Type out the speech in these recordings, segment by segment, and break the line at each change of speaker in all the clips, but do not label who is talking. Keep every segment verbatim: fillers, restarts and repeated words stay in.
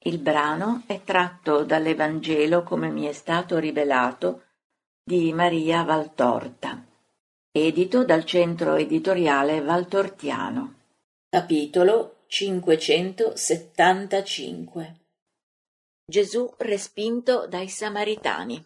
Il brano è tratto dall'Evangelo come mi è stato rivelato di Maria Valtorta, edito dal Centro Editoriale Valtortiano. Capitolo cinquecentosettantacinque. Gesù respinto dai Samaritani.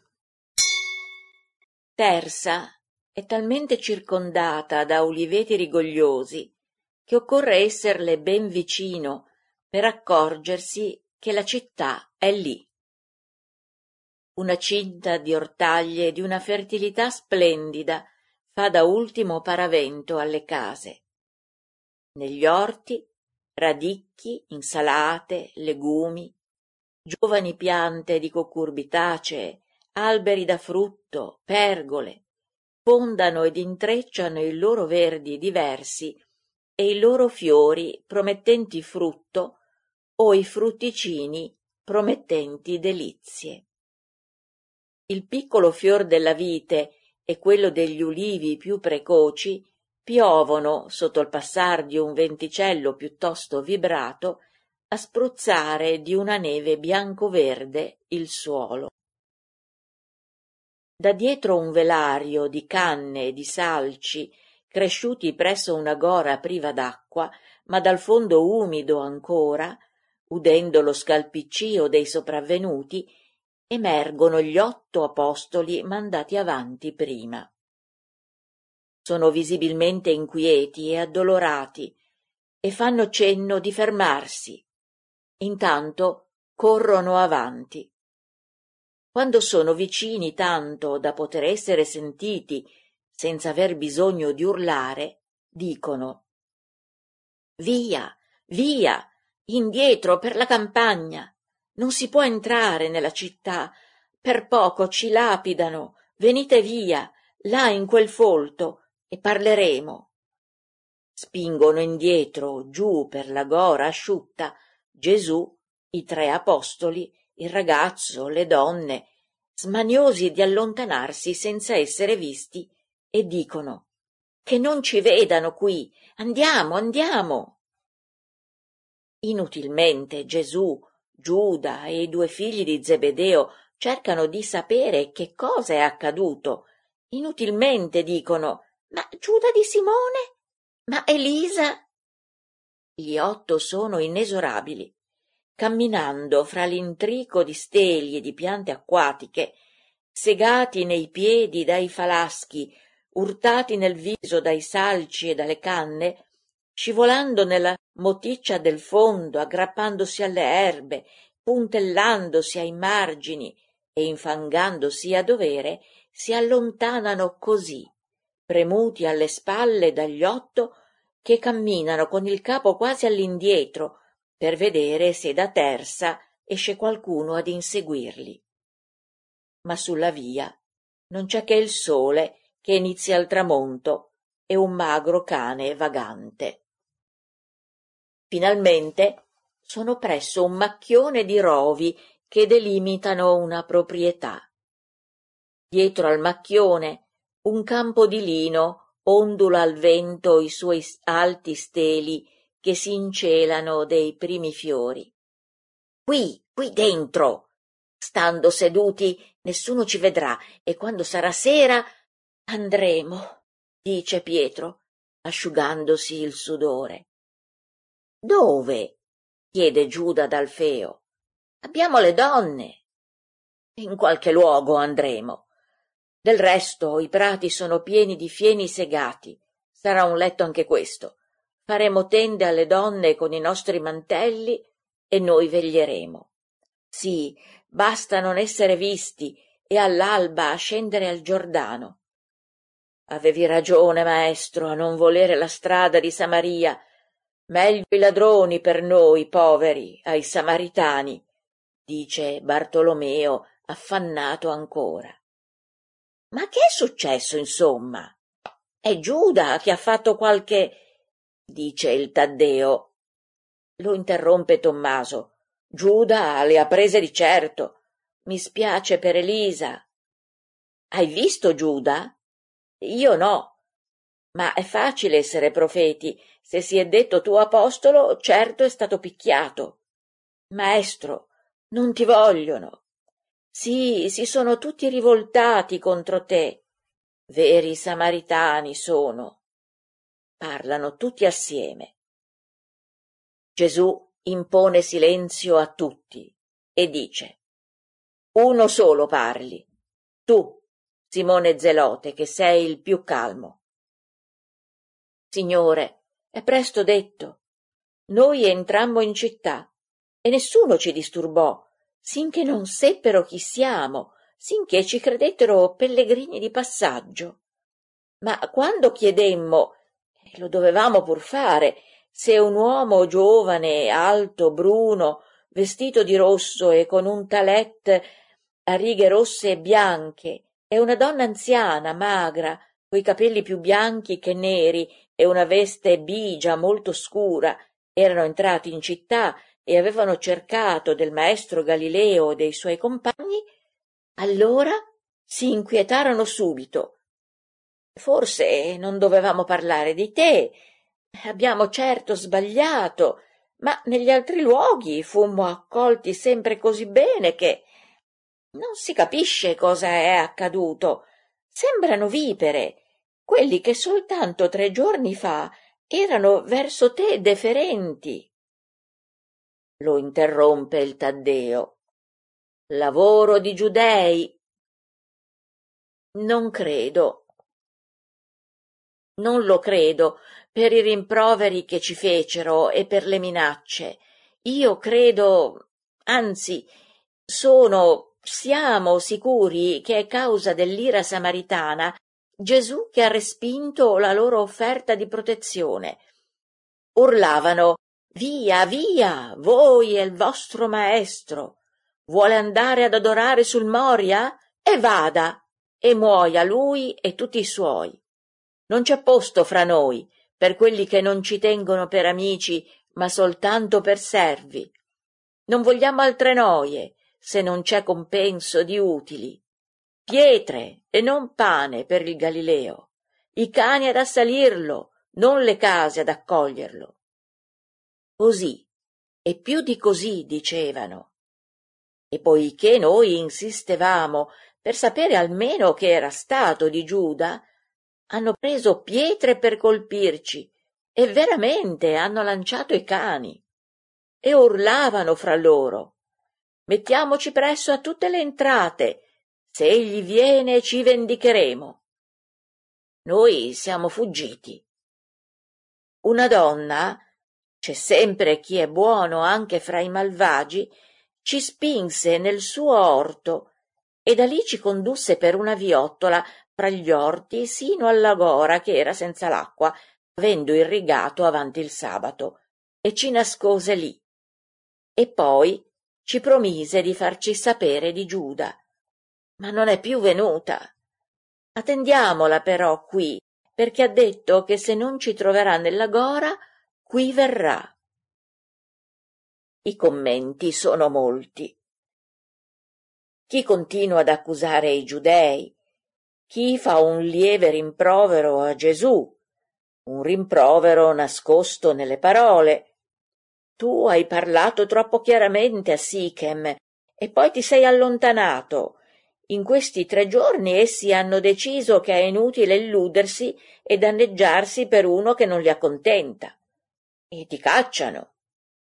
Tersa è talmente circondata da uliveti rigogliosi che occorre esserle ben vicino per accorgersi che la città è lì. Una cinta di ortaglie di una fertilità splendida fa da ultimo paravento alle case. Negli orti, radicchi, insalate, legumi, giovani piante di cucurbitacee, alberi da frutto, pergole, fondano ed intrecciano i loro verdi diversi e i loro fiori promettenti frutto o i frutticini promettenti delizie. Il piccolo fior della vite e quello degli ulivi più precoci piovono, sotto il passar di un venticello piuttosto vibrato, a spruzzare di una neve bianco-verde il suolo. Da dietro un velario di canne e di salci, cresciuti presso una gora priva d'acqua, ma dal fondo umido ancora, udendo lo scalpiccio dei sopravvenuti, emergono gli otto apostoli mandati avanti prima. Sono visibilmente inquieti e addolorati e fanno cenno di fermarsi. Intanto corrono avanti. Quando sono vicini tanto da poter essere sentiti senza aver bisogno di urlare, dicono: «Via, via, indietro per la campagna! Non si può entrare nella città, per poco ci lapidano, venite via, là in quel folto, e parleremo». Spingono indietro, giù per la gora asciutta, Gesù, i tre apostoli, il ragazzo, le donne, smaniosi di allontanarsi senza essere visti, e dicono: «Che non ci vedano qui, andiamo, andiamo». Inutilmente Gesù, Giuda e i due figli di Zebedeo cercano di sapere che cosa è accaduto. Inutilmente dicono: «Ma Giuda di Simone? Ma Elisa?» Gli otto sono inesorabili. Camminando fra l'intrico di steli e di piante acquatiche, segati nei piedi dai falaschi, urtati nel viso dai salci e dalle canne, scivolando nella moticcia del fondo, aggrappandosi alle erbe, puntellandosi ai margini e infangandosi a dovere, si allontanano così, premuti alle spalle dagli otto che camminano con il capo quasi all'indietro per vedere se da terza esce qualcuno ad inseguirli. Ma sulla via non c'è che il sole che inizia al tramonto e un magro cane vagante. Finalmente sono presso un macchione di rovi che delimitano una proprietà. Dietro al macchione un campo di lino ondula al vento i suoi alti steli che si incelano dei primi fiori. Qui, qui dentro, stando seduti, nessuno ci vedrà, e quando sarà sera andremo, dice Pietro, asciugandosi il sudore. Dove? Chiede Giuda d'Alfeo. Abbiamo le donne. In qualche luogo andremo. Del resto i prati sono pieni di fieni segati. Sarà un letto anche questo. Faremo tende alle donne con i nostri mantelli e noi veglieremo. Sì, basta non essere visti e all'alba scendere al Giordano. Avevi ragione, maestro, a non volere la strada di Samaria. Meglio i ladroni per noi poveri, ai Samaritani, dice Bartolomeo, affannato ancora. Ma che è successo, insomma? È Giuda che ha fatto qualche... dice il Taddeo. Lo interrompe Tommaso. Giuda le ha prese di certo. Mi spiace per Elisa. Hai visto Giuda? Io no. Ma è facile essere profeti. Se si è detto tuo apostolo, certo è stato picchiato. Maestro, non ti vogliono. Sì, si sono tutti rivoltati contro te. Veri samaritani sono. Parlano tutti assieme. Gesù impone silenzio a tutti e dice: uno solo parli, tu, Simone Zelote, che sei il più calmo. Signore, è presto detto. Noi entrammo in città e nessuno ci disturbò, sinché non seppero chi siamo, sinché ci credettero pellegrini di passaggio. Ma quando chiedemmo, e lo dovevamo pur fare, se un uomo giovane, alto, bruno, vestito di rosso e con un talet a righe rosse e bianche, e una donna anziana, magra, coi capelli più bianchi che neri e una veste bigia molto scura, erano entrati in città e avevano cercato del maestro Galileo e dei suoi compagni, allora si inquietarono subito. Forse non dovevamo parlare di te, abbiamo certo sbagliato, ma negli altri luoghi fummo accolti sempre così bene che non si capisce cosa è accaduto. Sembrano vipere, quelli che soltanto tre giorni fa erano verso te deferenti. Lo interrompe il Taddeo. Lavoro di giudei. Non credo. Non lo credo, per i rimproveri che ci fecero e per le minacce. Io credo, anzi, sono, siamo sicuri che è causa dell'ira samaritana Gesù che ha respinto la loro offerta di protezione. Urlavano: via, via, voi e il vostro maestro. Vuole andare ad adorare sul Moria? E vada, e muoia lui e tutti i suoi. Non c'è posto fra noi per quelli che non ci tengono per amici, ma soltanto per servi. Non vogliamo altre noie, se non c'è compenso di utili. Pietre e non pane per il Galileo, i cani ad assalirlo, non le case ad accoglierlo. Così, e più di così dicevano. E poiché noi insistevamo per sapere almeno che era stato di Giuda, hanno preso pietre per colpirci e veramente hanno lanciato i cani e urlavano fra loro: mettiamoci presso a tutte le entrate, se egli viene ci vendicheremo. Noi siamo fuggiti. Una donna, c'è sempre chi è buono anche fra i malvagi, ci spinse nel suo orto e da lì ci condusse per una viottola fra gli orti sino alla gora che era senza l'acqua, avendo irrigato avanti il sabato, e ci nascose lì. E poi ci promise di farci sapere di Giuda, ma non è più venuta. Attendiamola però qui, perché ha detto che se non ci troverà nella gora, qui verrà. I commenti sono molti. Chi continua ad accusare i giudei, chi fa un lieve rimprovero a Gesù, un rimprovero nascosto nelle parole. Tu hai parlato troppo chiaramente a Sichem e poi ti sei allontanato. In questi tre giorni essi hanno deciso che è inutile illudersi e danneggiarsi per uno che non li accontenta. E ti cacciano.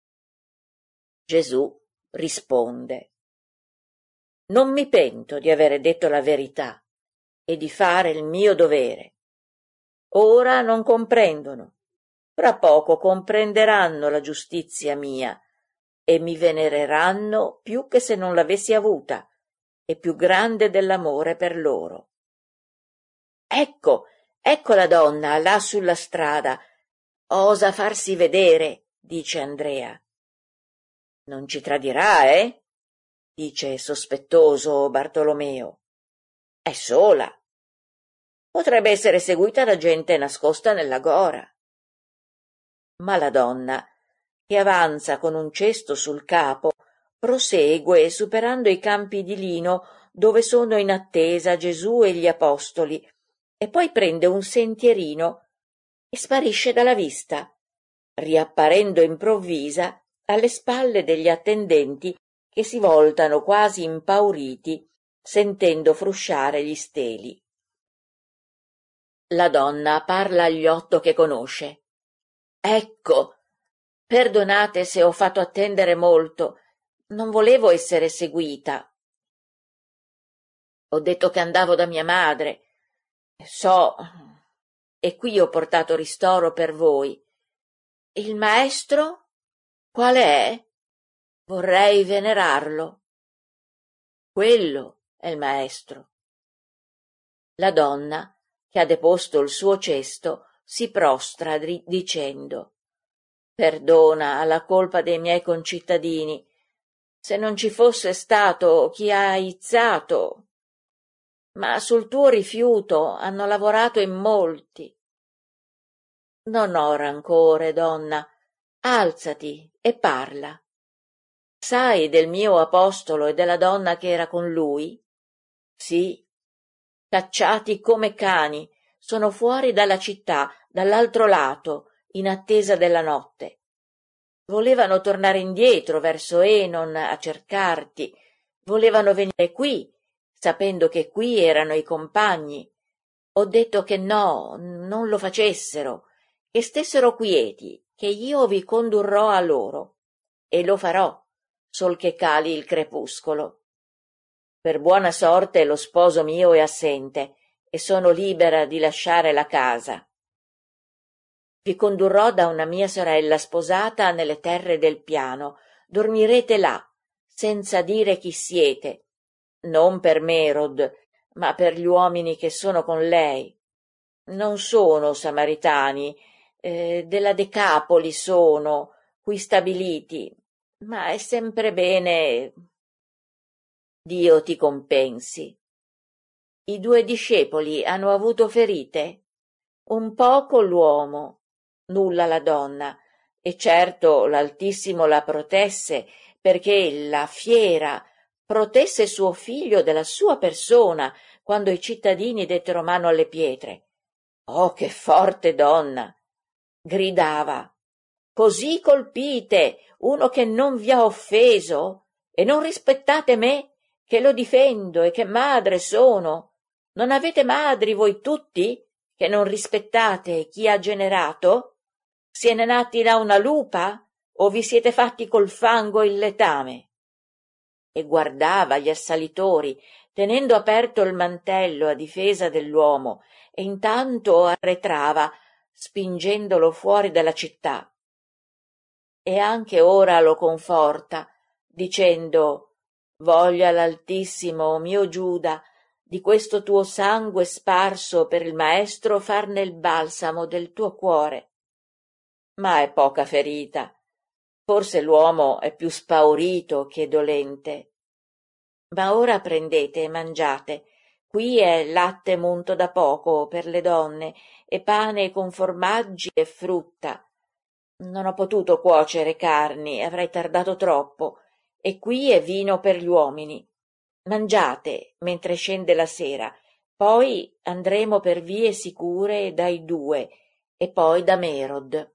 Gesù risponde: non mi pento di avere detto la verità e di fare il mio dovere. Ora non comprendono, fra poco comprenderanno la giustizia mia e mi venereranno più che se non l'avessi avuta, e più grande dell'amore per loro. Ecco, ecco la donna là sulla strada, osa farsi vedere, dice Andrea. Non ci tradirà, eh? Dice sospettoso Bartolomeo. È sola. Potrebbe essere seguita da gente nascosta nella gora. Ma la donna, che avanza con un cesto sul capo, prosegue superando i campi di lino dove sono in attesa Gesù e gli apostoli, e poi prende un sentierino e sparisce dalla vista, riapparendo improvvisa alle spalle degli attendenti che si voltano quasi impauriti sentendo frusciare gli steli. La donna parla agli otto che conosce. Ecco, perdonate se ho fatto attendere molto, non volevo essere seguita. Ho detto che andavo da mia madre. So, e qui ho portato ristoro per voi. Il maestro? Quale è? Vorrei venerarlo. Quello è il maestro. La donna, che ha deposto il suo cesto, si prostra dicendo: Perdona la colpa dei miei concittadini. Se non ci fosse stato chi ha aizzato, ma sul tuo rifiuto hanno lavorato in molti. Non ho rancore, donna, alzati e parla. Sai del mio apostolo e della donna che era con lui? Sì, cacciati come cani, sono fuori dalla città, dall'altro lato, in attesa della notte. Volevano tornare indietro verso Enon a cercarti, volevano venire qui, sapendo che qui erano i compagni. Ho detto che no, non lo facessero, che stessero quieti, che io vi condurrò a loro, e lo farò, sol che cali il crepuscolo. Per buona sorte lo sposo mio è assente, e sono libera di lasciare la casa. Vi condurrò da una mia sorella sposata nelle terre del piano, dormirete là, senza dire chi siete, non per Merod, ma per gli uomini che sono con lei. Non sono samaritani, eh, della Decapoli sono, qui stabiliti, ma è sempre bene. Dio ti compensi. I due discepoli hanno avuto ferite? Un poco l'uomo, nulla la donna, e certo l'Altissimo la protesse, perché la fiera protesse suo figlio della sua persona quando i cittadini dettero mano alle pietre. Oh, che forte donna! Gridava. Così colpite uno che non vi ha offeso e non rispettate me, che lo difendo e che madre sono. Non avete madri voi tutti, che non rispettate chi ha generato? Siete nati da una lupa o vi siete fatti col fango il letame? E guardava gli assalitori, tenendo aperto il mantello a difesa dell'uomo, e intanto arretrava, spingendolo fuori dalla città. E anche ora lo conforta, dicendo: voglia l'Altissimo, mio Giuda, di questo tuo sangue sparso per il maestro farne il balsamo del tuo cuore. Ma è poca ferita. Forse l'uomo è più spaurito che dolente. Ma ora prendete e mangiate. Qui è latte munto da poco per le donne e pane con formaggi e frutta. Non ho potuto cuocere carni, avrei tardato troppo, e qui è vino per gli uomini. Mangiate mentre scende la sera, poi andremo per vie sicure dai due, e poi da Merod.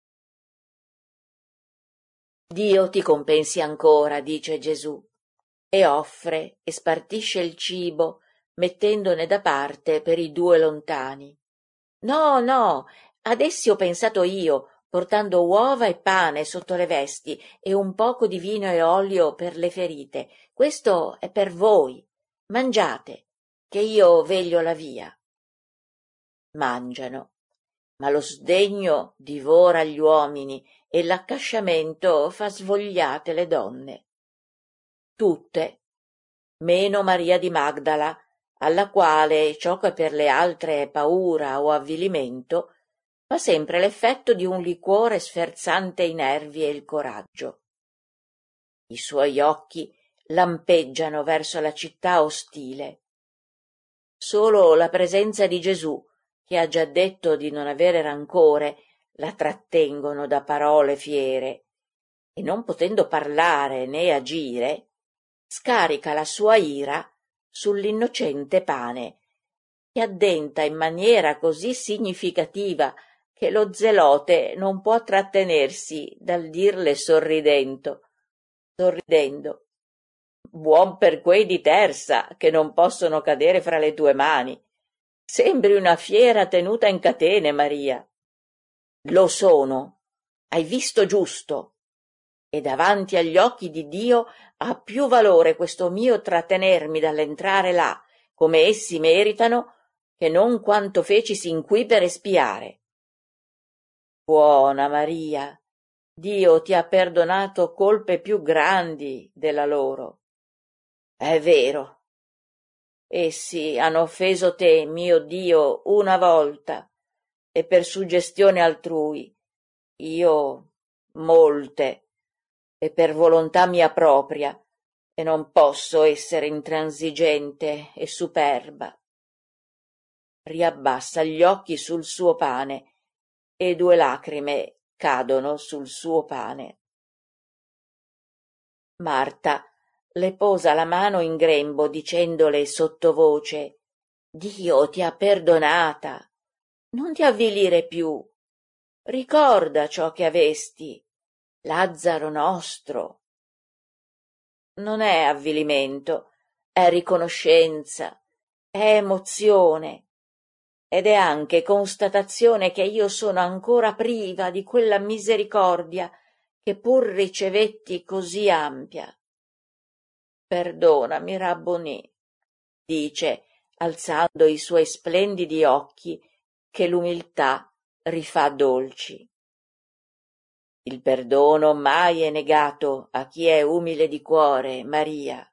Dio ti compensi ancora, dice Gesù, e offre e spartisce il cibo, mettendone da parte per i due lontani. No, no, ad essi ho pensato io, portando uova e pane sotto le vesti e un poco di vino e olio per le ferite. Questo è per voi. Mangiate, che io veglio la via. Mangiano, ma lo sdegno divora gli uomini e l'accasciamento fa svogliate le donne. Tutte, meno Maria di Magdala, alla quale ciò che per le altre è paura o avvilimento, fa sempre l'effetto di un liquore sferzante i nervi e il coraggio. I suoi occhi lampeggiano verso la città ostile. Solo la presenza di Gesù, che ha già detto di non avere rancore, la trattengono da parole fiere, e non potendo parlare né agire, scarica la sua ira sull'innocente pane, che addenta in maniera così significativa che lo zelote non può trattenersi dal dirle sorridendo, sorridendo: buon per quei di terza, che non possono cadere fra le tue mani. Sembri una fiera tenuta in catene, Maria. Lo sono, hai visto giusto, e davanti agli occhi di Dio ha più valore questo mio trattenermi dall'entrare là, come essi meritano, che non quanto feci sin qui per espiare. Buona Maria, Dio ti ha perdonato colpe più grandi della loro. È vero. Essi hanno offeso te, mio Dio, una volta, e per suggestione altrui, io molte, e per volontà mia propria, e non posso essere intransigente e superba. Riabbassa gli occhi sul suo pane, e due lacrime cadono sul suo pane. Marta le posa la mano in grembo dicendole sottovoce: Dio ti ha perdonata, non ti avvilire più, ricorda ciò che avesti, Lazzaro nostro. Non è avvilimento, è riconoscenza, è emozione, ed è anche constatazione che io sono ancora priva di quella misericordia che pur ricevetti così ampia. Perdonami, Rabboni, dice, alzando i suoi splendidi occhi, che l'umiltà rifà dolci. Il perdono mai è negato a chi è umile di cuore, Maria.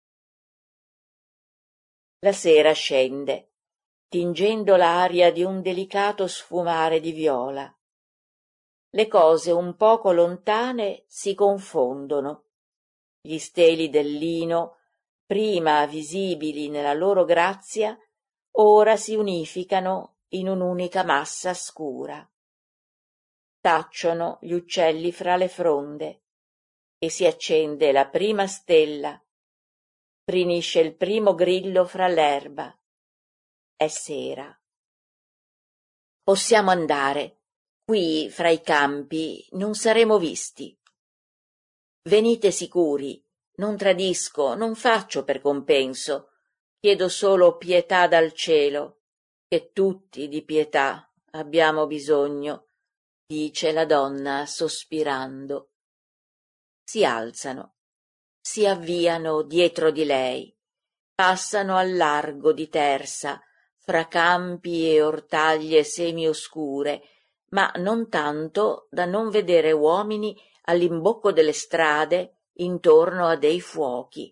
La sera scende, tingendo l'aria di un delicato sfumare di viola. Le cose un poco lontane si confondono. Gli steli del lino, prima visibili nella loro grazia, ora si unificano in un'unica massa scura. Tacciono gli uccelli fra le fronde e si accende la prima stella, rinisce il primo grillo fra l'erba. È sera. Possiamo andare. Qui, fra i campi, non saremo visti. Venite sicuri, non tradisco, non faccio per compenso, chiedo solo pietà dal cielo, che tutti di pietà abbiamo bisogno, dice la donna sospirando. Si alzano, si avviano dietro di lei, passano al largo di terza, fra campi e ortaglie semioscure, ma non tanto da non vedere uomini all'imbocco delle strade intorno a dei fuochi.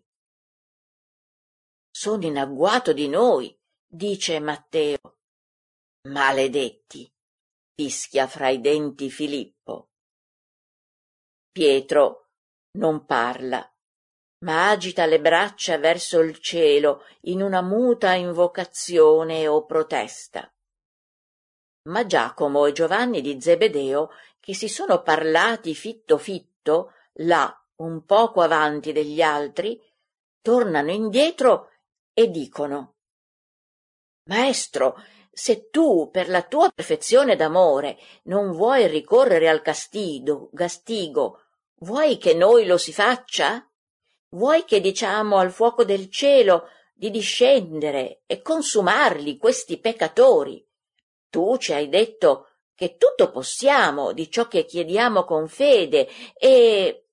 Sono in agguato di noi, dice Matteo. Maledetti, fischia fra i denti Filippo. Pietro non parla, ma agita le braccia verso il cielo in una muta invocazione o protesta. Ma Giacomo e Giovanni di Zebedeo, che si sono parlati fitto fitto, là un poco avanti degli altri, tornano indietro e dicono: Maestro, se tu per la tua perfezione d'amore non vuoi ricorrere al castigo, gastigo, vuoi che noi lo si faccia? Vuoi che diciamo al fuoco del cielo di discendere e consumarli questi peccatori? Tu ci hai detto che tutto possiamo di ciò che chiediamo con fede e...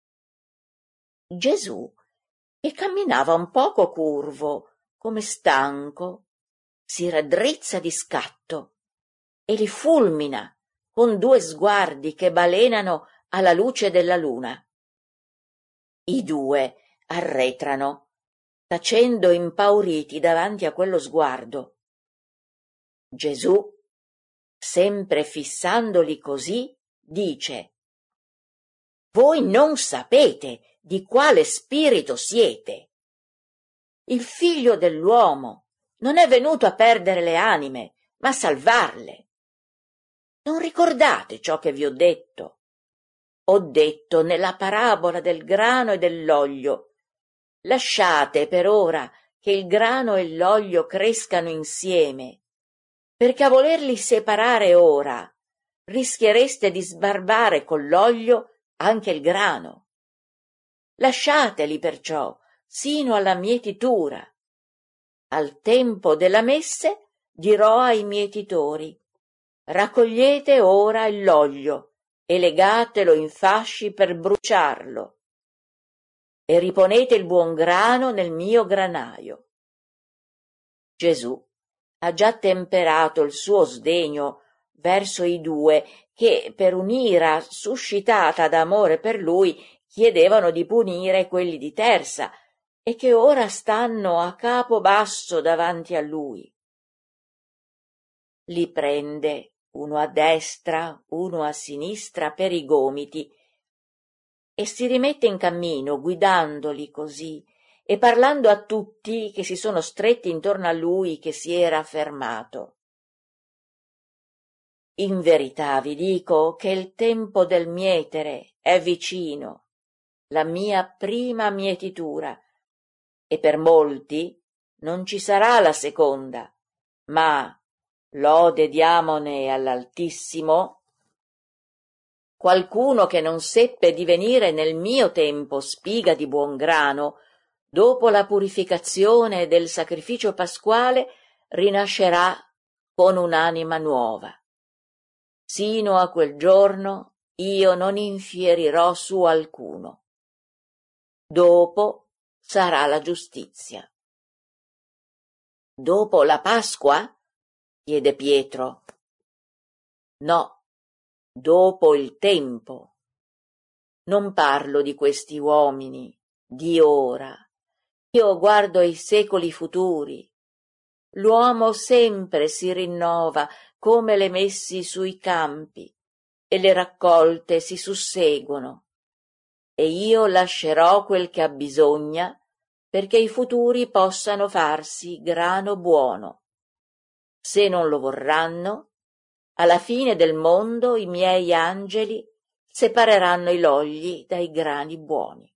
Gesù, che camminava un poco curvo, come stanco, si raddrizza di scatto e li fulmina con due sguardi che balenano alla luce della luna. I due arretrano, tacendo impauriti davanti a quello sguardo. Gesù, sempre fissandoli così, dice: Voi non sapete di quale spirito siete. Il Figlio dell'uomo non è venuto a perdere le anime, ma a salvarle. Non ricordate ciò che vi ho detto? Ho detto nella parabola del grano e dell'olio: lasciate per ora che il grano e l'olio crescano insieme, perché a volerli separare ora rischiereste di sbarbare con l'olio anche il grano. Lasciateli perciò sino alla mietitura. Al tempo della messe dirò ai mietitori: raccogliete ora l'olio e legatelo in fasci per bruciarlo, e riponete il buon grano nel mio granaio. Gesù ha già temperato il suo sdegno verso i due che, per un'ira suscitata d'amore per lui, chiedevano di punire quelli di Tersa e che ora stanno a capo basso davanti a lui. Li prende uno a destra, uno a sinistra per i gomiti e si rimette in cammino, guidandoli così e parlando a tutti che si sono stretti intorno a lui, che si era fermato. In verità vi dico che il tempo del mietere è vicino, la mia prima mietitura, e per molti non ci sarà la seconda, ma, lode diamone all'Altissimo, qualcuno che non seppe divenire nel mio tempo spiga di buon grano, dopo la purificazione del sacrificio pasquale, rinascerà con un'anima nuova. Sino a quel giorno io non infierirò su alcuno. Dopo sarà la giustizia. Dopo la Pasqua? Chiede Pietro. No, dopo il tempo. Non parlo di questi uomini, di ora. Io guardo i secoli futuri. L'uomo sempre si rinnova come le messi sui campi e le raccolte si susseguono. E io lascerò quel che abbisogna perché i futuri possano farsi grano buono. Se non lo vorranno, alla fine del mondo i miei angeli separeranno i logli dai grani buoni.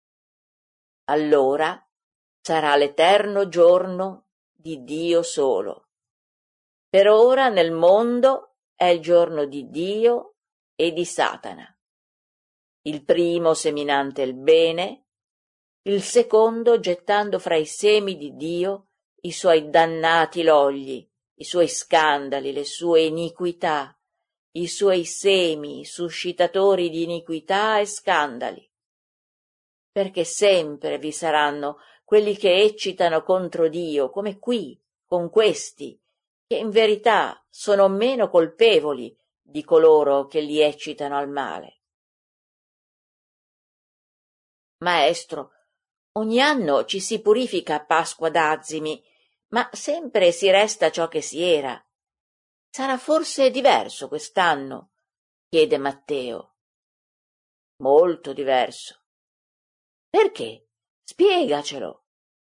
Allora sarà l'eterno giorno di Dio solo. Per ora nel mondo è il giorno di Dio e di Satana. Il primo seminante il bene, il secondo gettando fra i semi di Dio i suoi dannati logli, i suoi scandali, le sue iniquità, i suoi semi suscitatori di iniquità e scandali. Perché sempre vi saranno quelli che eccitano contro Dio, come qui, con questi, che in verità sono meno colpevoli di coloro che li eccitano al male. Maestro, ogni anno ci si purifica a Pasqua d'Azimi, ma sempre si resta ciò che si era. Sarà forse diverso quest'anno? Chiede Matteo. Molto diverso. Perché? Spiegacelo.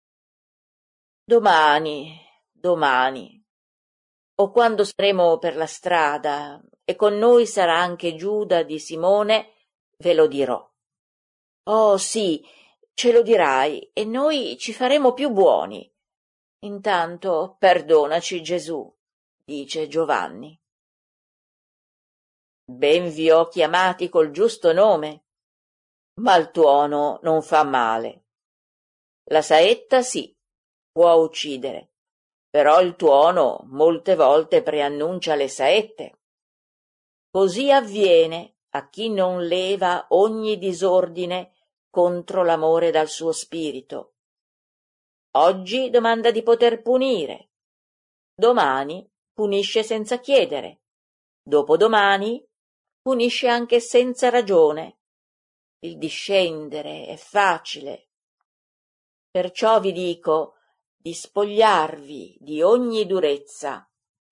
Domani, domani, o quando saremo per la strada e con noi sarà anche Giuda di Simone, ve lo dirò. Oh sì, ce lo dirai e noi ci faremo più buoni. Intanto perdonaci, Gesù, dice Giovanni. Ben vi ho chiamati col giusto nome, ma il tuono non fa male. La saetta sì, può uccidere, però il tuono molte volte preannuncia le saette. Così avviene a chi non leva ogni disordine contro l'amore dal suo spirito. Oggi domanda di poter punire, domani punisce senza chiedere, dopodomani punisce anche senza ragione. Il discendere è facile. Perciò vi dico di spogliarvi di ogni durezza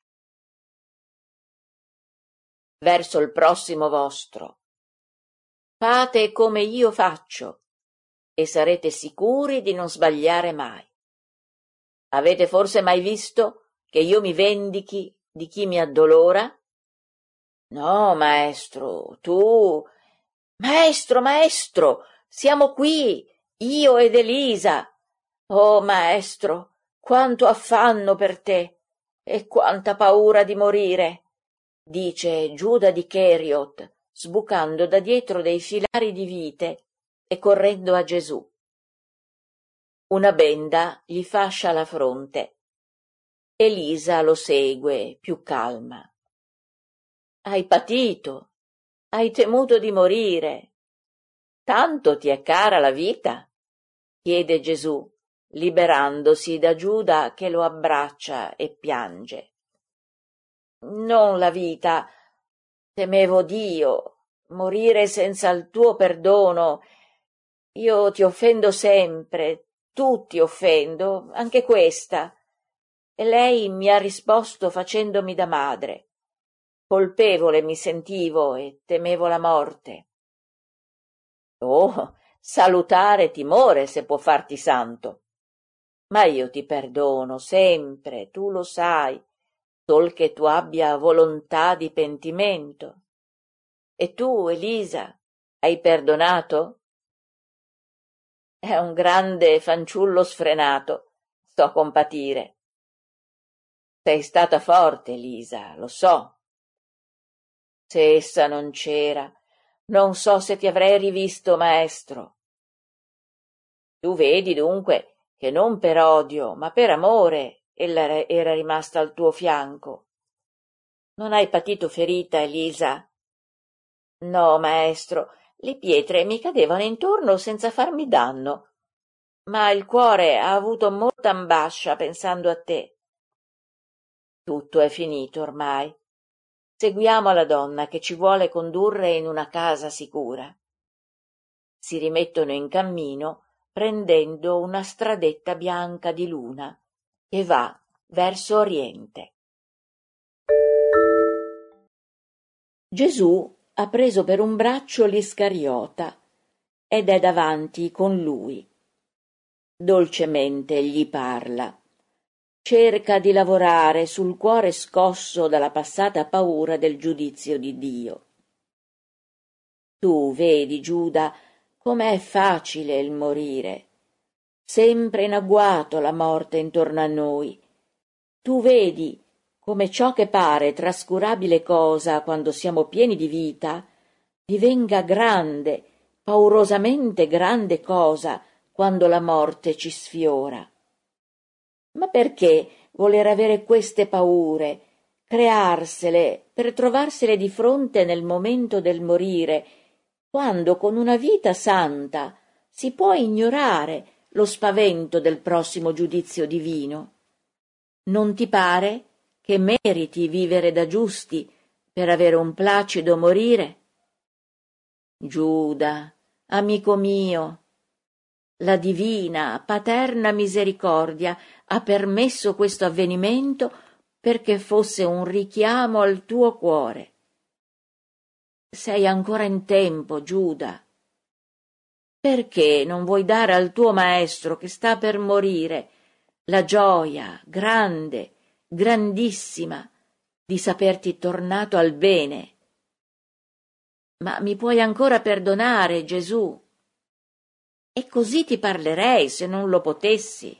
verso il prossimo vostro. Fate come io faccio e sarete sicuri di non sbagliare mai. Avete forse mai visto che io mi vendichi di chi mi addolora? No, maestro, tu... Maestro, maestro, siamo qui, io ed Elisa. Oh, maestro, quanto affanno per te e quanta paura di morire, dice Giuda di Cheriot, sbucando da dietro dei filari di vite e correndo a Gesù. Una benda gli fascia la fronte. Elisa lo segue, più calma. Hai patito, hai temuto di morire. Tanto ti è cara la vita? Chiede Gesù, liberandosi da Giuda che lo abbraccia e piange. Non la vita, temevo Dio, morire senza il tuo perdono. Io ti offendo sempre, tutti offendo, anche questa. E lei mi ha risposto facendomi da madre. Colpevole mi sentivo e temevo la morte. Oh, salutare timore se può farti santo. Ma io ti perdono sempre, tu lo sai, sol che tu abbia volontà di pentimento. E tu, Elisa, hai perdonato? È un grande fanciullo sfrenato, so compatire. Sei stata forte, Elisa, lo so. Se essa non c'era, non so se ti avrei rivisto, maestro. Tu vedi dunque che non per odio, ma per amore ella era rimasta al tuo fianco. Non hai patito ferita, Elisa? No, maestro, le pietre mi cadevano intorno senza farmi danno, ma il cuore ha avuto molta ambascia pensando a te. Tutto è finito ormai. Seguiamo la donna che ci vuole condurre in una casa sicura. Si rimettono in cammino prendendo una stradetta bianca di luna che va verso oriente. Gesù ha preso per un braccio l'Iscariota ed è davanti con lui. Dolcemente gli parla. Cerca di lavorare sul cuore scosso dalla passata paura del giudizio di Dio. Tu vedi, Giuda, com'è facile il morire. Sempre in agguato la morte intorno a noi. Tu vedi come ciò che pare trascurabile cosa quando siamo pieni di vita divenga grande, paurosamente grande cosa quando la morte ci sfiora. Ma perché voler avere queste paure, crearsele per trovarsele di fronte nel momento del morire, quando con una vita santa si può ignorare lo spavento del prossimo giudizio divino? Non ti pare che meriti vivere da giusti per avere un placido morire? Giuda, amico mio, la divina, paterna misericordia ha permesso questo avvenimento perché fosse un richiamo al tuo cuore. Sei ancora in tempo, Giuda. Perché non vuoi dare al tuo maestro che sta per morire la gioia grande, grandissima, di saperti tornato al bene? Ma mi puoi ancora perdonare, Gesù? E così ti parlerei se non lo potessi.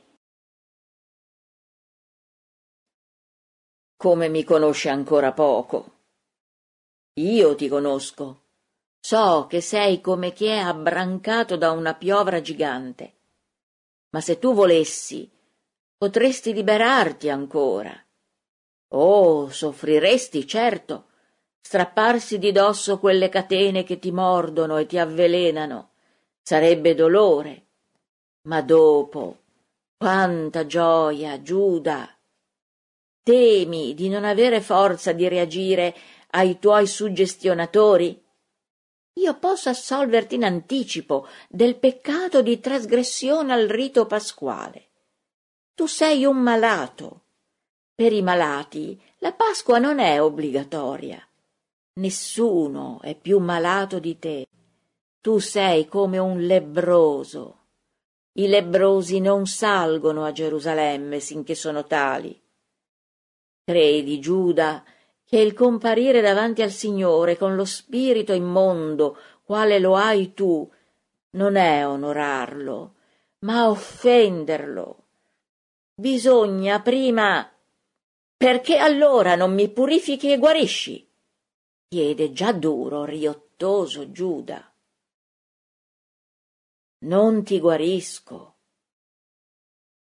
Come mi conosci ancora poco. Io ti conosco. So che sei come chi è abbrancato da una piovra gigante. Ma se tu volessi, potresti liberarti ancora. Oh, soffriresti, certo, strapparsi di dosso quelle catene che ti mordono e ti avvelenano. Sarebbe dolore. Ma dopo, quanta gioia, Giuda! Temi di non avere forza di reagire ai tuoi suggestionatori? Io posso assolverti in anticipo del peccato di trasgressione al rito pasquale. Tu sei un malato. Per i malati la Pasqua non è obbligatoria. Nessuno è più malato di te. Tu sei come un lebbroso. I lebbrosi non salgono a Gerusalemme sinché sono tali. Credi, Giuda, che il comparire davanti al Signore con lo spirito immondo, quale lo hai tu, non è onorarlo, ma offenderlo. Bisogna prima... Perché allora non mi purifichi e guarisci? Chiede già duro, riottoso Giuda. Non ti guarisco.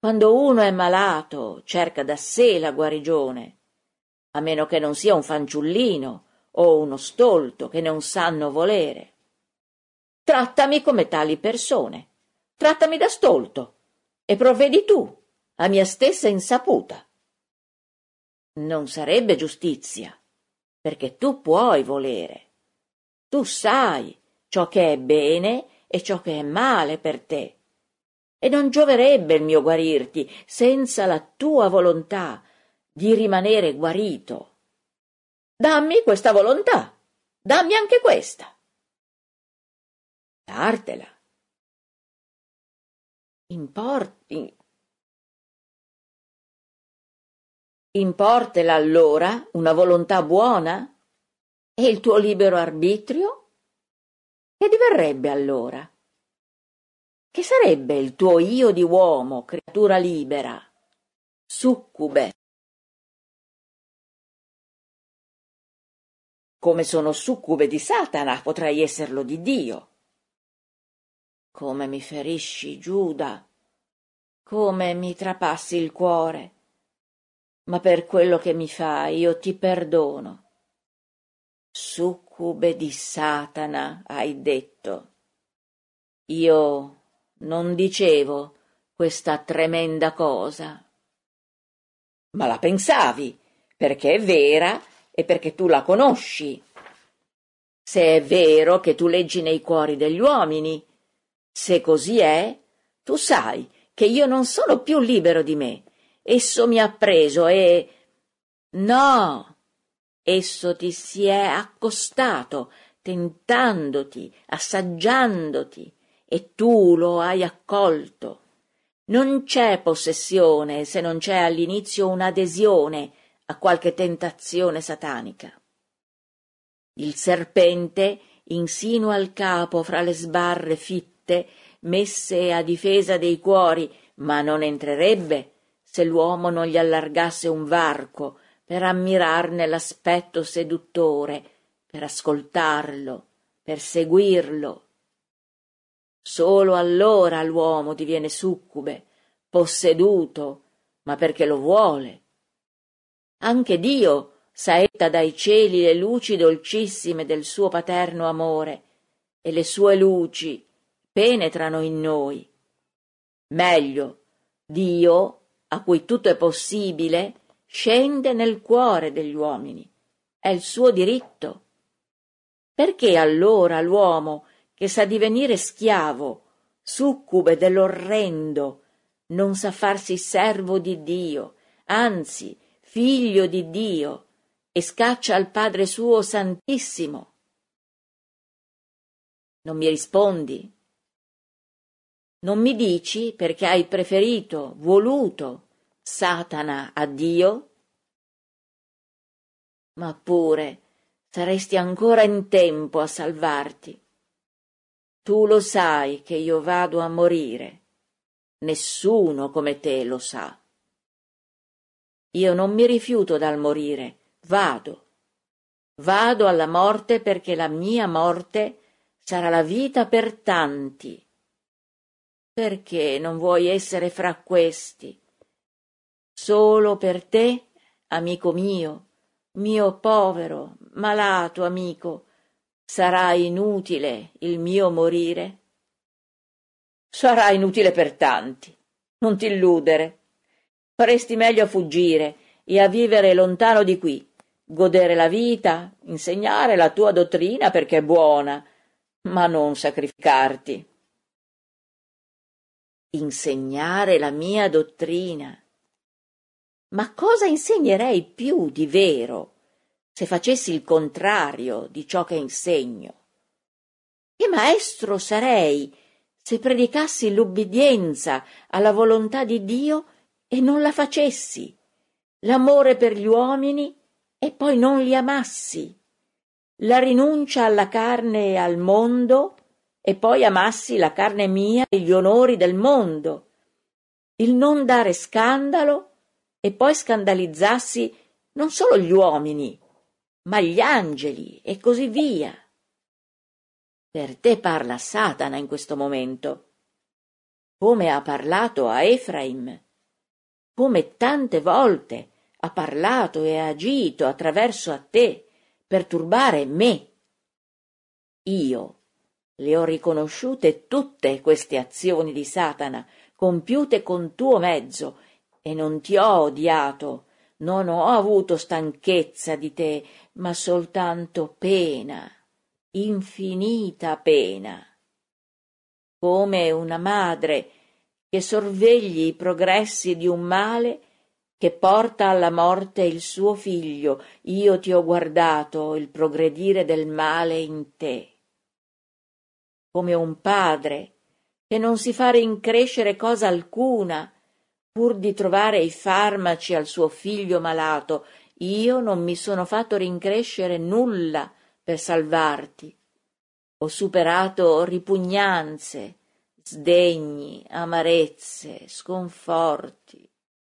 Quando uno è malato, cerca da sé la guarigione, a meno che non sia un fanciullino o uno stolto che non sanno volere. Trattami come tali persone, trattami da stolto e provvedi tu, a mia stessa insaputa. Non sarebbe giustizia, perché tu puoi volere. Tu sai ciò che è bene e ciò che è male per te, e non gioverebbe il mio guarirti senza la tua volontà di rimanere guarito. Dammi questa volontà, dammi anche questa. Dartela. Importi. Importela allora una volontà buona? E il tuo libero arbitrio? Che diverrebbe allora? Che sarebbe il tuo io di uomo, creatura libera, succube? Come sono succube di Satana, potrei esserlo di Dio. Come mi ferisci, Giuda, come mi trapassi il cuore, ma per quello che mi fai io ti perdono. Succube di Satana, hai detto. Io non dicevo questa tremenda cosa. Ma la pensavi, perché è vera e perché tu la conosci. Se è vero che tu leggi nei cuori degli uomini, se così è, tu sai che io non sono più libero di me. Esso mi ha preso e... No, esso ti si è accostato, tentandoti, assaggiandoti, e tu lo hai accolto. Non c'è possessione se non c'è all'inizio un'adesione a qualche tentazione satanica. Il serpente insinua il capo fra le sbarre fitte messe a difesa dei cuori, ma non entrerebbe se l'uomo non gli allargasse un varco per ammirarne l'aspetto seduttore, per ascoltarlo, per seguirlo. Solo allora l'uomo diviene succube, posseduto, ma perché lo vuole. Anche Dio saetta dai cieli le luci dolcissime del suo paterno amore, e le sue luci penetrano in noi. Meglio, Dio, a cui tutto è possibile, scende nel cuore degli uomini. È il suo diritto. Perché allora l'uomo, che sa divenire schiavo, succube dell'orrendo, non sa farsi servo di Dio, anzi figlio di Dio, e scaccia al Padre suo santissimo? Non mi rispondi? Non mi dici perché hai preferito, voluto Satana a Dio? Ma pure saresti ancora in tempo a salvarti. Tu lo sai che io vado a morire. Nessuno come te lo sa. Io non mi rifiuto dal morire, vado. Vado alla morte perché la mia morte sarà la vita per tanti. Perché non vuoi essere fra questi? Solo per te, amico mio, mio povero, malato amico, sarà inutile il mio morire? Sarà inutile per tanti. Non t'illudere. Faresti meglio a fuggire e a vivere lontano di qui, godere la vita, insegnare la tua dottrina perché è buona, ma non sacrificarti. Insegnare la mia dottrina. Ma cosa insegnerei più di vero se facessi il contrario di ciò che insegno? Che maestro sarei se predicassi l'ubbidienza alla volontà di Dio e non la facessi, l'amore per gli uomini e poi non li amassi, la rinuncia alla carne e al mondo e poi amassi la carne mia e gli onori del mondo, il non dare scandalo e poi scandalizzassi non solo gli uomini, ma gli angeli e così via. Per te parla Satana in questo momento, come ha parlato a Efraim come tante volte ha parlato e agito attraverso a te per turbare me. Io le ho riconosciute tutte queste azioni di Satana, compiute con tuo mezzo, e non ti ho odiato, non ho avuto stanchezza di te, ma soltanto pena, infinita pena. Come una madre che sorvegli i progressi di un male che porta alla morte il suo figlio, io ti ho guardato il progredire del male in te. Come un padre che non si fa rincrescere cosa alcuna pur di trovare i farmaci al suo figlio malato, io non mi sono fatto rincrescere nulla per salvarti. Ho superato ripugnanze, sdegni, amarezze, sconforti.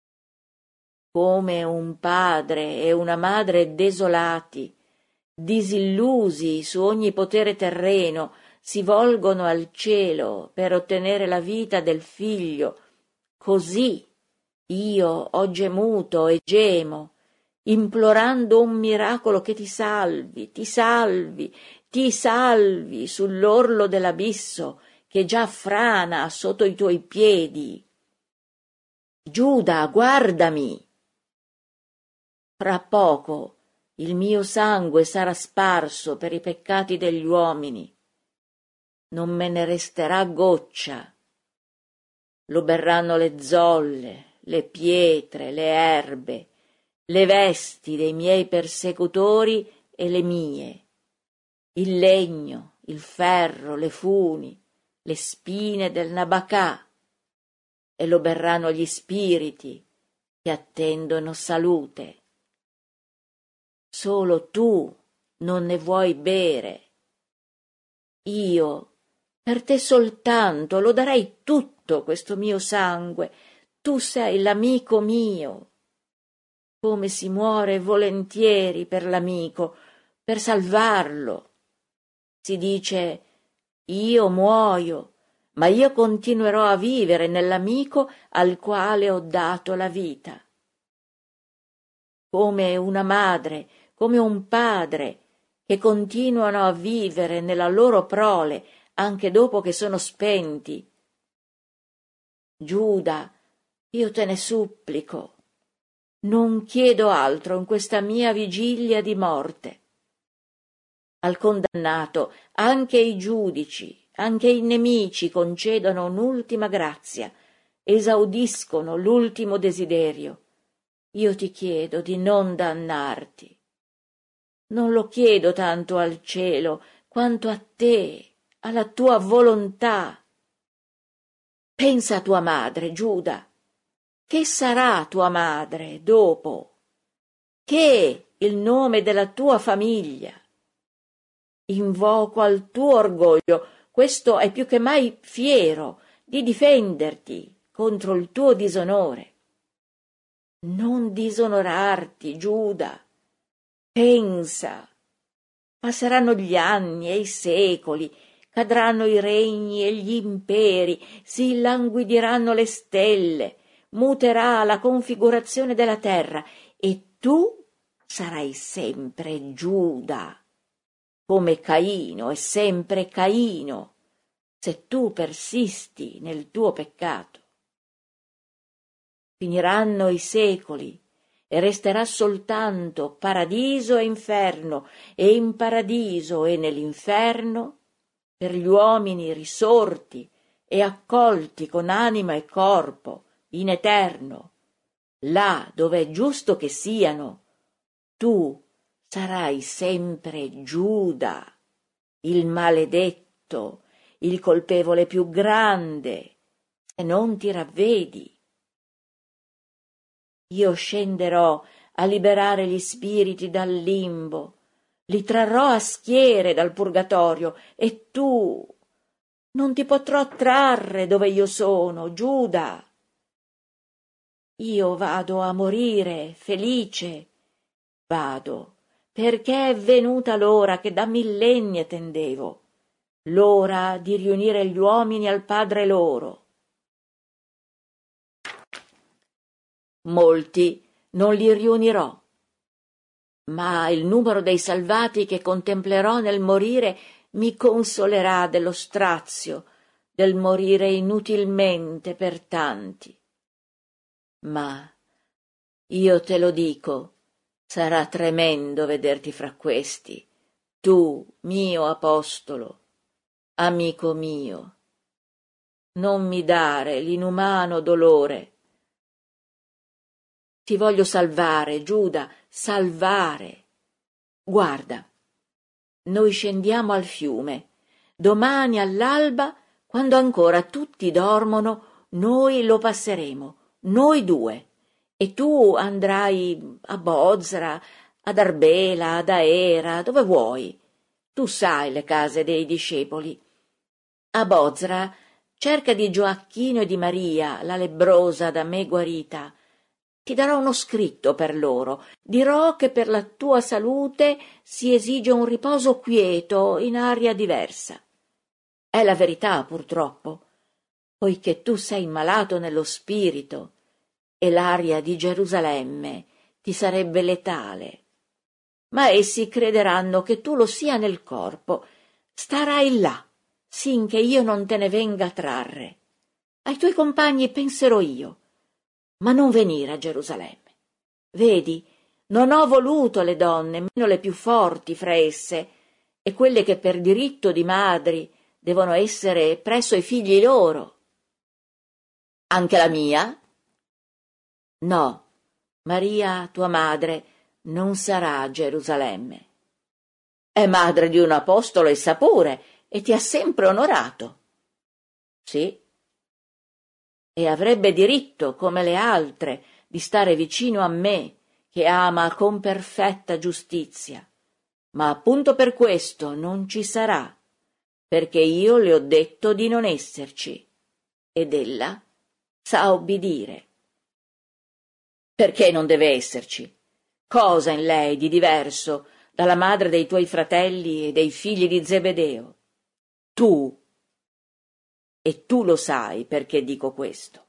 Come un padre e una madre desolati, disillusi su ogni potere terreno, si volgono al cielo per ottenere la vita del figlio, così io ho gemuto e gemo, implorando un miracolo che ti salvi, ti salvi, ti salvi sull'orlo dell'abisso che già frana sotto i tuoi piedi. Giuda, guardami! Fra poco il mio sangue sarà sparso per i peccati degli uomini. Non me ne resterà goccia. Lo berranno le zolle, le pietre, le erbe, le vesti dei miei persecutori e le mie, il legno, il ferro, le funi, le spine del Nabakà, e lo berranno gli spiriti che attendono salute. Solo tu non ne vuoi bere. Io per te soltanto lo darei tutto questo mio sangue. Tu sei l'amico mio. Come si muore volentieri per l'amico, per salvarlo. Si dice: io muoio, ma io continuerò a vivere nell'amico al quale ho dato la vita. Come una madre, come un padre, che continuano a vivere nella loro prole anche dopo che sono spenti. Giuda, io te ne supplico, non chiedo altro in questa mia vigilia di morte. Al condannato anche i giudici, anche i nemici concedono un'ultima grazia, esaudiscono l'ultimo desiderio. Io ti chiedo di non dannarti. Non lo chiedo tanto al cielo quanto a te, alla tua volontà. Pensa a tua madre, Giuda. Che sarà tua madre dopo? Che il nome della tua famiglia? Invoco al tuo orgoglio, questo è più che mai fiero, di difenderti contro il tuo disonore. Non disonorarti, Giuda. Pensa, passeranno gli anni e i secoli, cadranno i regni e gli imperi, si illanguidiranno le stelle, muterà la configurazione della terra e tu sarai sempre Giuda, come Caino è sempre Caino, se tu persisti nel tuo peccato. Finiranno i secoli e resterà soltanto paradiso e inferno, e in paradiso e nell'inferno, per gli uomini risorti e accolti con anima e corpo in eterno, là dove è giusto che siano, tu sarai sempre Giuda, il maledetto, il colpevole più grande, se non ti ravvedi. Io scenderò a liberare gli spiriti dal limbo, li trarrò a schiere dal purgatorio, e tu non ti potrò trarre dove io sono, Giuda. Io vado a morire felice, vado, perché è venuta l'ora che da millenni attendevo, l'ora di riunire gli uomini al Padre loro. Molti non li riunirò, ma il numero dei salvati che contemplerò nel morire mi consolerà dello strazio del morire inutilmente per tanti. Ma io te lo dico, sarà tremendo vederti fra questi, tu, mio apostolo, amico mio. Non mi dare l'inumano dolore. Ti voglio salvare, Giuda, salvare. Guarda, noi scendiamo al fiume. Domani all'alba, quando ancora tutti dormono, noi lo passeremo, noi due. E tu andrai a Bozra, ad Arbela, ad Aera, dove vuoi. Tu sai le case dei discepoli. A Bozra cerca di Gioacchino e di Maria, la lebbrosa da me guarita. Ti darò uno scritto per loro. Dirò che per la tua salute si esige un riposo quieto in aria diversa. È la verità, purtroppo, poiché tu sei malato nello spirito e l'aria di Gerusalemme ti sarebbe letale. Ma essi crederanno che tu lo sia nel corpo. Starai là, sinché io non te ne venga a trarre. Ai tuoi compagni penserò io, ma non venire a Gerusalemme. Vedi, non ho voluto le donne, meno le più forti fra esse, e quelle che per diritto di madri devono essere presso i figli loro. Anche la mia? No, Maria, tua madre, non sarà a Gerusalemme. È madre di un apostolo essa pure, e ti ha sempre onorato. Sì, e avrebbe diritto, come le altre, di stare vicino a me, che ama con perfetta giustizia. Ma appunto per questo non ci sarà, perché io le ho detto di non esserci, ed ella sa obbedire. Perché non deve esserci? Cosa in lei di diverso dalla madre dei tuoi fratelli e dei figli di Zebedeo? Tu. E tu lo sai perché dico questo.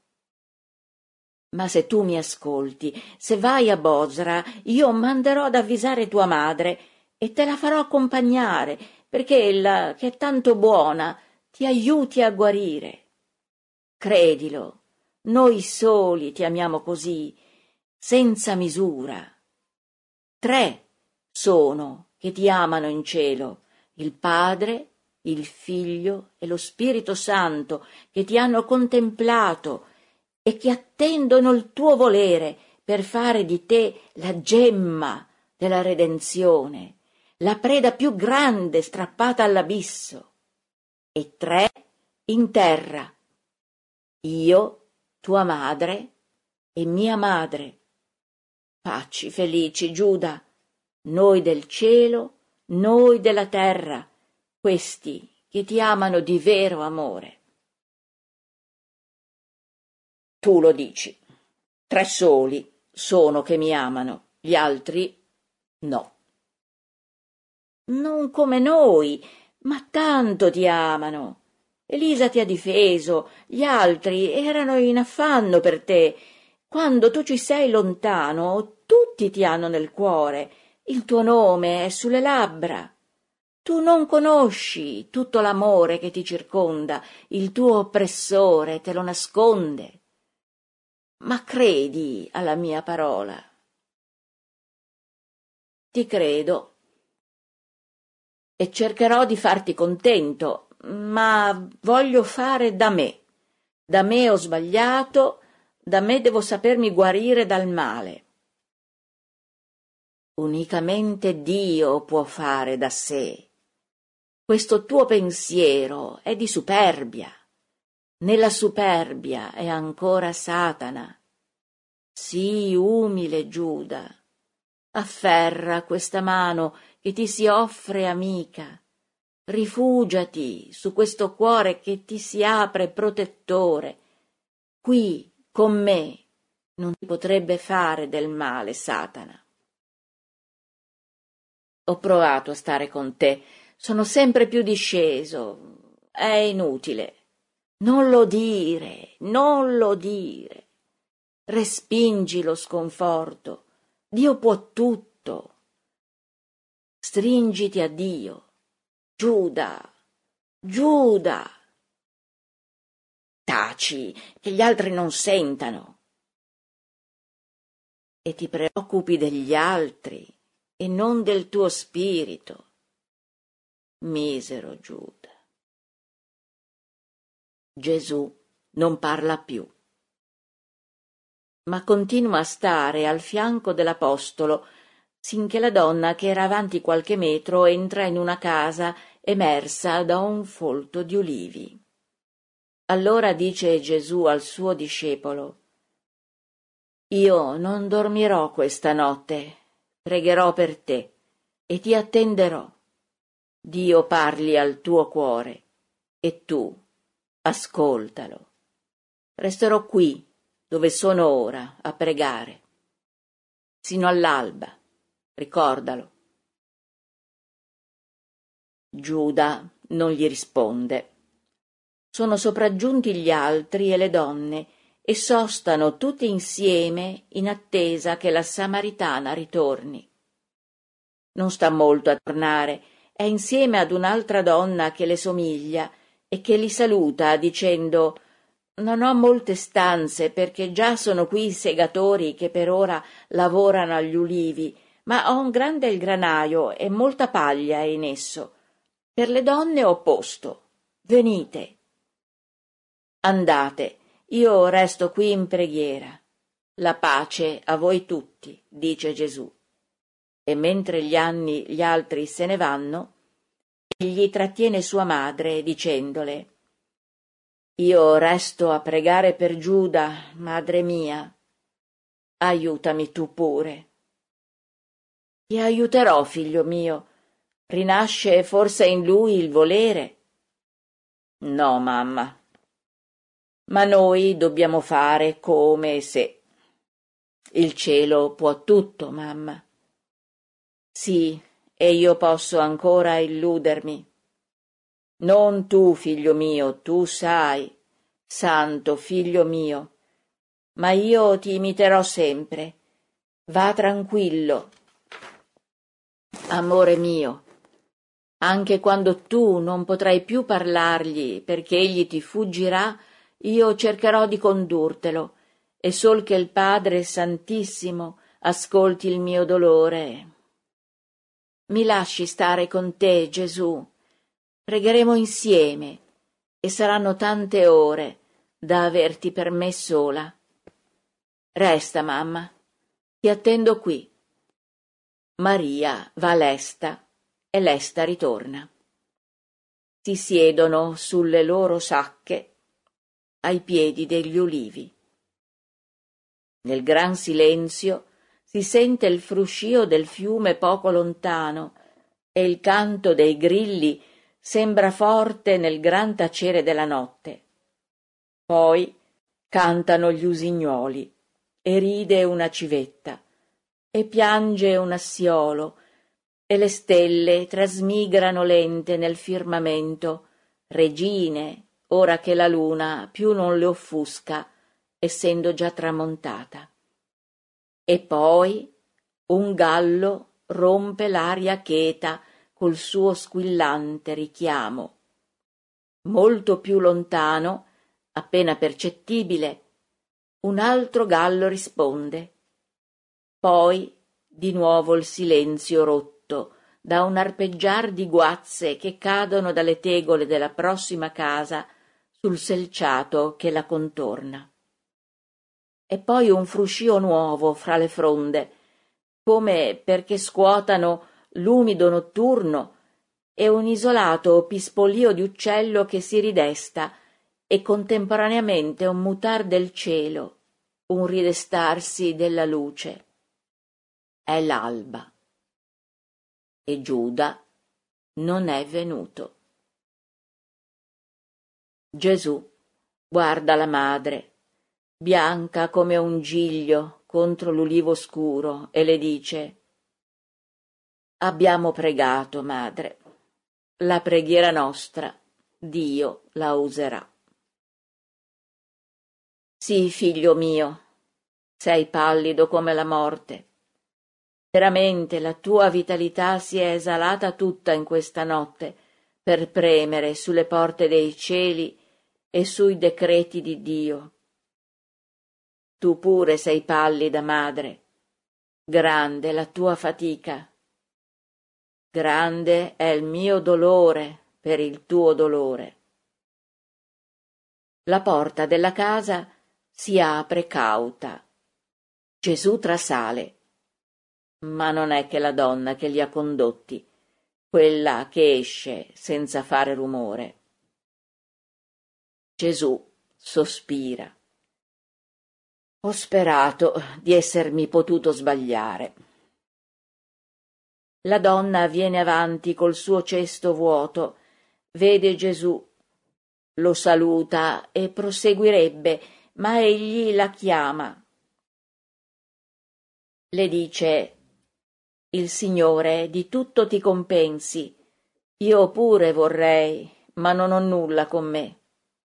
Ma se tu mi ascolti, se vai a Bozra, io manderò ad avvisare tua madre e te la farò accompagnare, perché ella, che è tanto buona, ti aiuti a guarire. Credilo, noi soli ti amiamo così, senza misura. Tre sono che ti amano in cielo, il Padre, il Figlio e lo Spirito Santo, che ti hanno contemplato e che attendono il tuo volere per fare di te la gemma della redenzione, la preda più grande strappata all'abisso. E tre in terra, io, tua madre e mia madre. Facci felici, Giuda, noi del cielo, noi della terra, questi che ti amano di vero amore. Tu lo dici. Tre soli sono che mi amano, gli altri no. Non come noi, ma tanto ti amano. Elisa ti ha difeso, gli altri erano in affanno per te. Quando tu ci sei lontano, tutti ti hanno nel cuore, il tuo nome è sulle labbra. Tu non conosci tutto l'amore che ti circonda, il tuo oppressore te lo nasconde. Ma credi alla mia parola. Ti credo e cercherò di farti contento, ma voglio fare da me. Da me ho sbagliato, da me devo sapermi guarire dal male. Unicamente Dio può fare da sé. Questo tuo pensiero è di superbia. Nella superbia è ancora Satana. Sii umile, Giuda. Afferra questa mano che ti si offre amica. Rifugiati su questo cuore che ti si apre protettore. Qui, con me, non ti potrebbe fare del male Satana. Ho provato a stare con te, sono sempre più disceso. È inutile. Non lo dire, non lo dire. respingi lo sconforto. Dio può tutto. Stringiti a Dio. Giuda, Giuda. Taci, che gli altri non sentano. E ti preoccupi degli altri e non del tuo spirito. Misero Giuda. Gesù non parla più, ma continua a stare al fianco dell'apostolo, sinché la donna, che era avanti qualche metro, entra in una casa emersa da un folto di ulivi. Allora dice Gesù al suo discepolo: Io non dormirò questa notte, pregherò per te e ti attenderò. Dio parli al tuo cuore e tu ascoltalo. Resterò qui dove sono ora a pregare, sino all'alba, ricordalo. Giuda non gli risponde. Sono sopraggiunti gli altri e le donne e sostano tutti insieme in attesa che la Samaritana ritorni. Non sta molto a tornare, è insieme ad un'altra donna che le somiglia e che li saluta dicendo: «Non ho molte stanze perché già sono qui i segatori che per ora lavorano agli ulivi, ma ho un grande granaio e molta paglia in esso. Per le donne ho posto. Venite». «Andate, io resto qui in preghiera. La pace a voi tutti», dice Gesù. E mentre gli anni gli altri se ne vanno, egli trattiene sua madre dicendole: «Io resto a pregare per Giuda, madre mia. Aiutami tu pure». «Ti aiuterò, figlio mio. Rinasce forse in lui il volere?» «No, mamma. Ma noi dobbiamo fare come se. Il cielo può tutto, mamma». «Sì, e io posso ancora illudermi». «Non tu, figlio mio, tu sai, santo figlio mio, ma io ti imiterò sempre. Va tranquillo, amore mio, anche quando tu non potrai più parlargli perché egli ti fuggirà, io cercherò di condurtelo, e sol che il Padre Santissimo ascolti il mio dolore. Mi lasci stare con te, Gesù. Pregheremo insieme e saranno tante ore da averti per me sola. Resta, mamma, ti attendo qui». Maria va lesta e lesta ritorna. Si siedono sulle loro sacche ai piedi degli ulivi. Nel gran silenzio si sente il fruscio del fiume poco lontano e il canto dei grilli sembra forte nel gran tacere della notte. Poi cantano gli usignoli e ride una civetta e piange un assiolo e le stelle trasmigrano lente nel firmamento, regine, ora che la luna più non le offusca, essendo già tramontata. E poi un gallo rompe l'aria cheta col suo squillante richiamo. Molto più lontano, appena percettibile, un altro gallo risponde. Poi di nuovo il silenzio rotto da un arpeggiar di guazze che cadono dalle tegole della prossima casa sul selciato che la contorna. E poi un fruscio nuovo fra le fronde, come perché scuotano l'umido notturno, e un isolato pispolio di uccello che si ridesta, e contemporaneamente un mutar del cielo, un ridestarsi della luce. È l'alba. E Giuda non è venuto. Gesù guarda la madre, bianca come un giglio contro l'ulivo scuro, e le dice: «Abbiamo pregato, madre. La preghiera nostra Dio la userà». «Sì, figlio mio, sei pallido come la morte. Veramente la tua vitalità si è esalata tutta in questa notte per premere sulle porte dei cieli e sui decreti di Dio. Tu pure sei pallida, madre, grande la tua fatica, grande è il mio dolore per il tuo dolore. La porta della casa si apre cauta. Gesù trasale. Ma non è che la donna che li ha condotti, quella che esce senza fare rumore. Gesù sospira. Ho sperato di essermi potuto sbagliare. La donna viene avanti col suo cesto vuoto, vede Gesù, lo saluta e proseguirebbe, ma egli la chiama. Le dice: il Signore di tutto ti compensi, io pure vorrei, ma non ho nulla con me.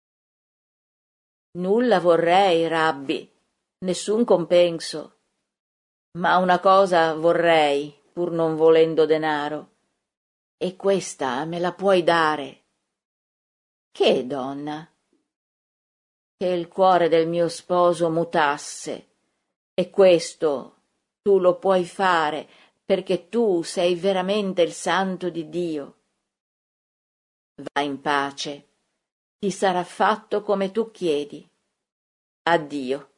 Nulla vorrei, Rabbi, nessun compenso, ma una cosa vorrei, pur non volendo denaro, e questa me la puoi dare. Che, donna? Che il cuore del mio sposo mutasse, e questo tu lo puoi fare, perché tu sei veramente il santo di Dio. Va in pace, ti sarà fatto come tu chiedi. Addio.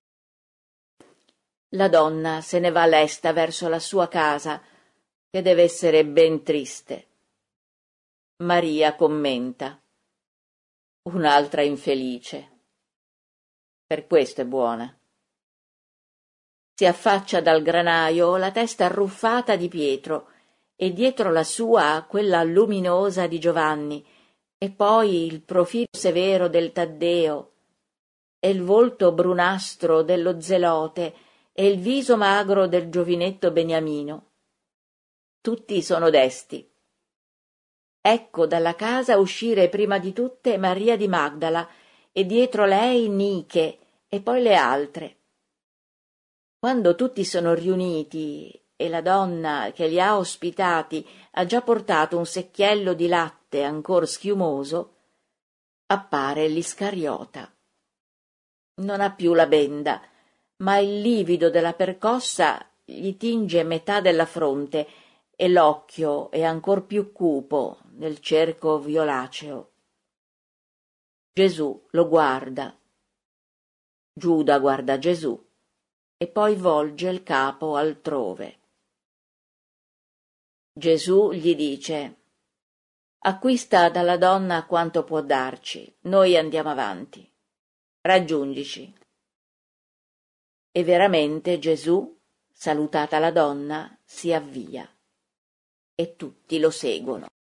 La donna se ne va lesta verso la sua casa, che deve essere ben triste. Maria commenta: un'altra infelice. Per questo è buona. Si affaccia dal granaio la testa arruffata di Pietro e dietro la sua quella luminosa di Giovanni, e poi il profilo severo del Taddeo e il volto brunastro dello Zelote e il viso magro del giovinetto Beniamino. Tutti sono desti. Ecco dalla casa uscire prima di tutte Maria di Magdala e dietro lei Niche e poi le altre. Quando tutti sono riuniti e la donna che li ha ospitati ha già portato un secchiello di latte ancor schiumoso, appare l'Iscariota. Non ha più la benda, ma il livido della percossa gli tinge metà della fronte e l'occhio è ancor più cupo nel cerco violaceo. Gesù lo guarda. Giuda guarda Gesù e poi volge il capo altrove. Gesù gli dice: acquista dalla donna quanto può darci, noi andiamo avanti. Raggiungici. E veramente Gesù, salutata la donna, si avvia e tutti lo seguono.